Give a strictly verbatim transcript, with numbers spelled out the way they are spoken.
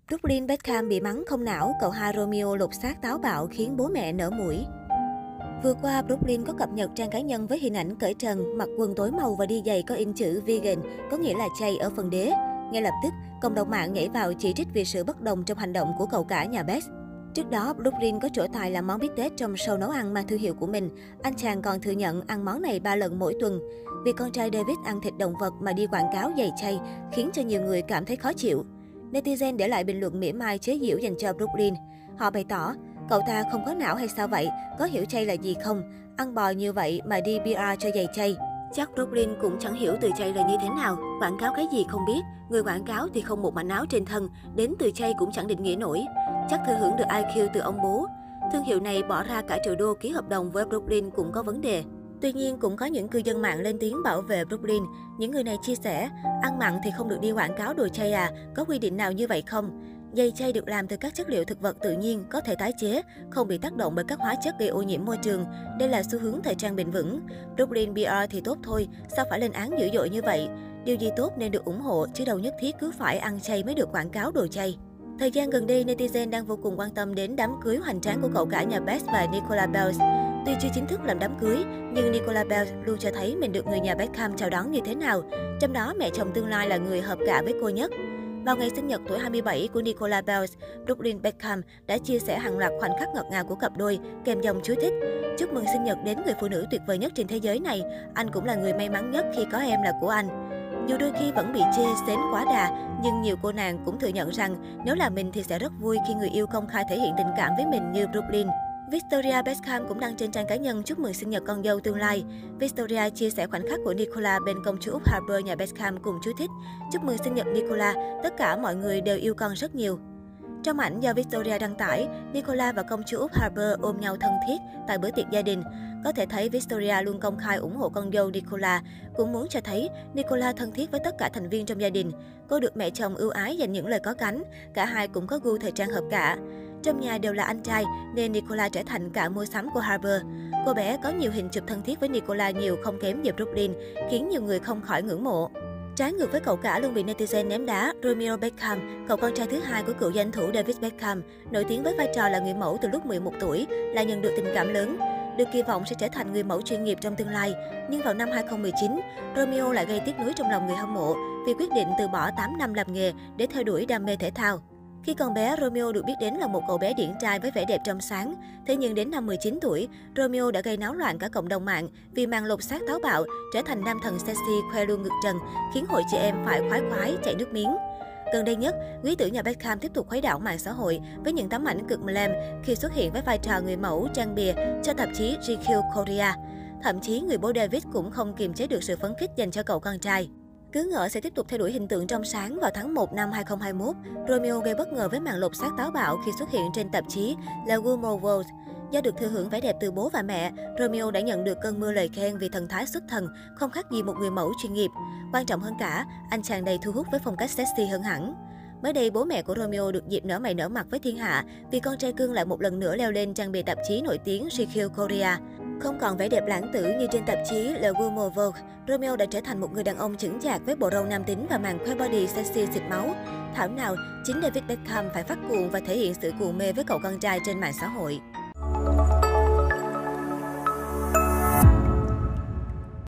Brooklyn Beckham bị mắng không não, cậu hai Romeo lột xác táo bạo khiến bố mẹ nở mũi. Vừa qua, Brooklyn có cập nhật trang cá nhân với hình ảnh cởi trần, mặc quần tối màu và đi giày có in chữ vegan, có nghĩa là chay ở phần đế. Ngay lập tức, cộng đồng mạng nhảy vào chỉ trích vì sự bất đồng trong hành động của cậu cả nhà Beck. Trước đó, Brooklyn có trổ tài làm món bít tết trong show nấu ăn mang thương hiệu của mình. Anh chàng còn thừa nhận ăn món này ba lần mỗi tuần. Vì con trai David ăn thịt động vật mà đi quảng cáo giày chay khiến cho nhiều người cảm thấy khó chịu. Netizen để lại bình luận mỉa mai chế giễu dành cho Brooklyn. Họ bày tỏ, cậu ta không có não hay sao vậy? Có hiểu chay là gì không? Ăn bò như vậy mà đi pê rờ cho giày chay. Chắc Brooklyn cũng chẳng hiểu từ chay là như thế nào, quảng cáo cái gì không biết. Người quảng cáo thì không một mảnh áo trên thân, đến từ chay cũng chẳng định nghĩa nổi. Chắc thừa hưởng được i kiu từ ông bố. Thương hiệu này bỏ ra cả triệu đô ký hợp đồng với Brooklyn cũng có vấn đề. Tuy nhiên, cũng có những cư dân mạng lên tiếng bảo vệ Brooklyn. Những người này chia sẻ, ăn mặn thì không được đi quảng cáo đồ chay à, có quy định nào như vậy không? Giày chay được làm từ các chất liệu thực vật tự nhiên, có thể tái chế, không bị tác động bởi các hóa chất gây ô nhiễm môi trường. Đây là xu hướng thời trang bền vững. Brooklyn pê rờ thì tốt thôi, sao phải lên án dữ dội như vậy? Điều gì tốt nên được ủng hộ, chứ đâu nhất thiết cứ phải ăn chay mới được quảng cáo đồ chay. Thời gian gần đây, netizen đang vô cùng quan tâm đến đám cưới hoành tráng của cậu cả nhà Beck và Nicola Bells. Tuy chưa chính thức làm đám cưới, nhưng Nicola Bells luôn cho thấy mình được người nhà Beckham chào đón như thế nào. Trong đó, mẹ chồng tương lai là người hợp cả với cô nhất. Vào ngày sinh nhật tuổi hai mươi bảy của Nicola Bells, Brooklyn Beckham đã chia sẻ hàng loạt khoảnh khắc ngọt ngào của cặp đôi, kèm dòng chú thích. Chúc mừng sinh nhật đến người phụ nữ tuyệt vời nhất trên thế giới này. Anh cũng là người may mắn nhất khi có em là của anh. Dù đôi khi vẫn bị chê xến quá đà, nhưng nhiều cô nàng cũng thừa nhận rằng nếu là mình thì sẽ rất vui khi người yêu công khai thể hiện tình cảm với mình như Brooklyn. Victoria Beckham cũng đăng trên trang cá nhân chúc mừng sinh nhật con dâu tương lai. Victoria chia sẻ khoảnh khắc của Nicola bên công chúa Úc Harper nhà Beckham cùng chú thích. Chúc mừng sinh nhật Nicola, tất cả mọi người đều yêu con rất nhiều. Trong ảnh do Victoria đăng tải, Nicola và công chúa Úc Harper ôm nhau thân thiết tại bữa tiệc gia đình. Có thể thấy Victoria luôn công khai ủng hộ con dâu Nicola, cũng muốn cho thấy Nicola thân thiết với tất cả thành viên trong gia đình. Cô được mẹ chồng ưu ái dành những lời có cánh, cả hai cũng có gu thời trang hợp cả. Trong nhà đều là anh trai nên Nicola trở thành cả mua sắm của Harper. Cô bé có nhiều hình chụp thân thiết với Nicola nhiều không kém gì Brooklyn, khiến nhiều người không khỏi ngưỡng mộ. Trái ngược với cậu cả luôn bị netizen ném đá, Romeo Beckham, cậu con trai thứ hai của cựu danh thủ David Beckham, nổi tiếng với vai trò là người mẫu từ lúc mười một tuổi, lại nhận được tình cảm lớn. Được kỳ vọng sẽ trở thành người mẫu chuyên nghiệp trong tương lai. Nhưng vào năm hai không một chín, Romeo lại gây tiếc nuối trong lòng người hâm mộ vì quyết định từ bỏ tám năm làm nghề để theo đuổi đam mê thể thao. Khi còn bé, Romeo được biết đến là một cậu bé điển trai với vẻ đẹp trong sáng. Thế nhưng đến năm mười chín tuổi, Romeo đã gây náo loạn cả cộng đồng mạng vì màn lột xác táo bạo, trở thành nam thần sexy khoe luôn ngực trần, khiến hội chị em phải khoái khoái chảy nước miếng. Gần đây nhất, quý tử nhà Beckham tiếp tục khuấy đảo mạng xã hội với những tấm ảnh cực glam khi xuất hiện với vai trò người mẫu trang bìa cho tạp chí giê quy Korea. Thậm chí, người bố David cũng không kiềm chế được sự phấn khích dành cho cậu con trai. Cứ ngỡ sẽ tiếp tục theo đuổi hình tượng trong sáng, vào tháng một năm hai không hai mốt, Romeo gây bất ngờ với màn lột xác táo bạo khi xuất hiện trên tạp chí La Woman World. Do được thừa hưởng vẻ đẹp từ bố và mẹ, Romeo đã nhận được cơn mưa lời khen vì thần thái xuất thần, không khác gì một người mẫu chuyên nghiệp. Quan trọng hơn cả, anh chàng đầy thu hút với phong cách sexy hơn hẳn. Mới đây, bố mẹ của Romeo được dịp nở mày nở mặt với thiên hạ vì con trai cưng lại một lần nữa leo lên trang bìa tạp chí nổi tiếng giê quy Korea. Không còn vẻ đẹp lãng tử như trên tạp chí Le Woman Vogue, Romeo đã trở thành một người đàn ông chững chạc với bộ râu nam tính và màn khoe body sexy xịt máu. Thảo nào, chính David Beckham phải phát cuồng và thể hiện sự cuồng mê với cậu con trai trên mạng xã hội.